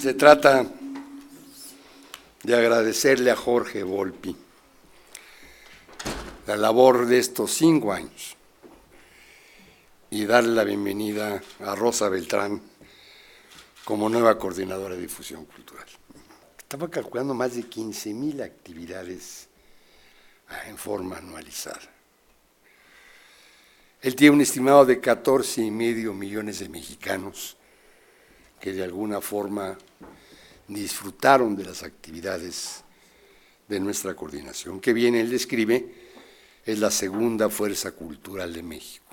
Se trata de agradecerle a Jorge Volpi la labor de estos 5 años y darle la bienvenida a Rosa Beltrán como nueva coordinadora de difusión cultural. Estaba calculando más de 15,000 actividades en forma anualizada. Él tiene un estimado de 14,5 millones de mexicanos que de alguna forma disfrutaron de las actividades de nuestra coordinación, que bien él describe, es la segunda fuerza cultural de México.